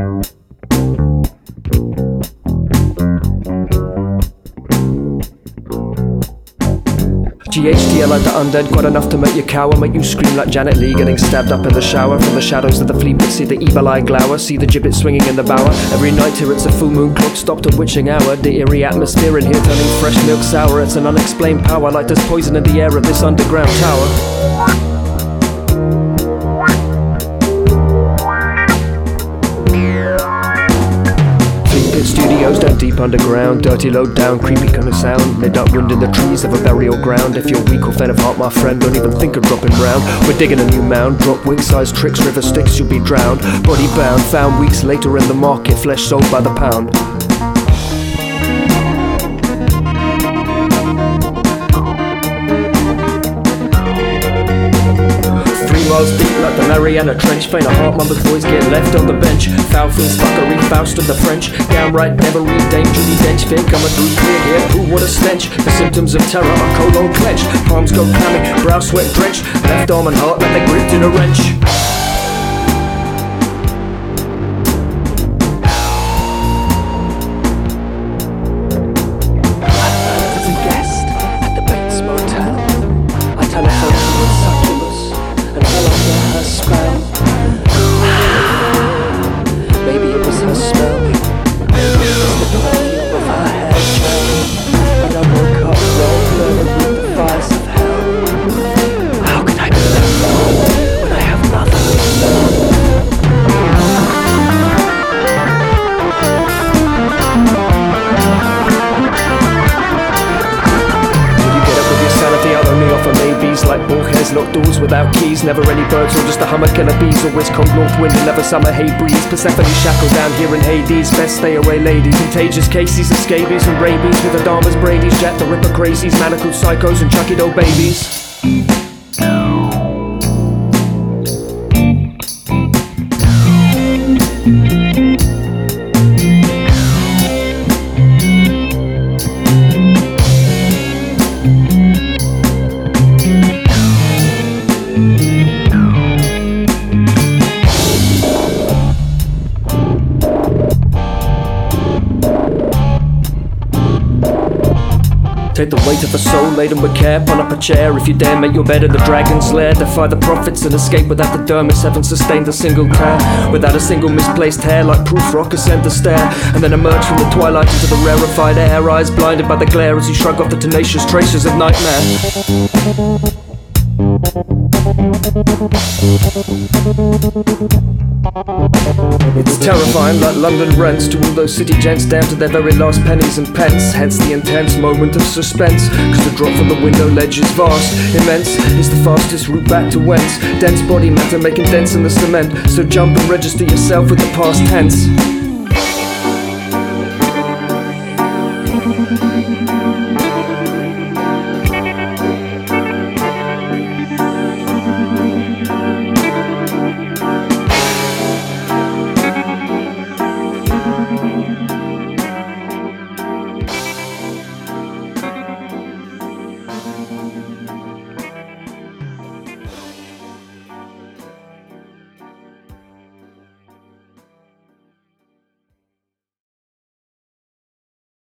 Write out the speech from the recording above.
GHD, I like the undead, quite enough to make you cower, make you scream like Janet Leigh getting stabbed up in the shower. From the shadows of the fleet, but see the evil eye glower, see the gibbet swinging in the bower. Every night here it's a full moon clock, stopped a witching hour. The eerie atmosphere in here turning fresh milk sour. It's an unexplained power, like there's poison in the air of this underground tower. Studios down deep underground, dirty low down, creepy kind of sound. Lit up wind in the trees of a burial ground. If you're weak or faint of heart, my friend, don't even think of dropping round. We're digging a new mound, drop wing-sized tricks, river sticks, you'll be drowned. Body bound, found weeks later in the market, flesh sold by the pound. 3 miles deep like the Mariana Trench, faint of heart, mother's boys get left on the bench. Foul fiends, fuckery, Faust of the French. Downright never read Dame Judy Dench. Fin coming through clear here, ooh what a stench. The symptoms of terror are colon clenched, palms go clammy, brow sweat drenched. Left arm and heart like they're gripped in a wrench. Like bulkheads, locked doors without keys. Never any birds or just a hum of killer bees. Always cold north wind and never summer hay breeze. Persephone shackled down here in Hades. Best stay away ladies. Contagious cases of scabies and rabies. With the Dharmas, Brady's, Jack the Ripper crazies. Manacled psychos and chucky dough babies. Take the weight of the soul laden with care. Pull up a chair if you dare, make your bed in the dragon's lair. Defy the prophets and escape without the dermis. Haven't sustained a single tear, without a single misplaced hair. Like proof rock ascend the stair, and then emerge from the twilight into the rarefied air. Eyes blinded by the glare as you shrug off the tenacious traces of nightmare. It's terrifying like London rents to all those city gents down to their very last pennies and pence. Hence the intense moment of suspense, cause the drop from the window ledge is vast, immense. It's the fastest route back to whence. Dense body matter making dents in the cement. So jump and register yourself with the past tense.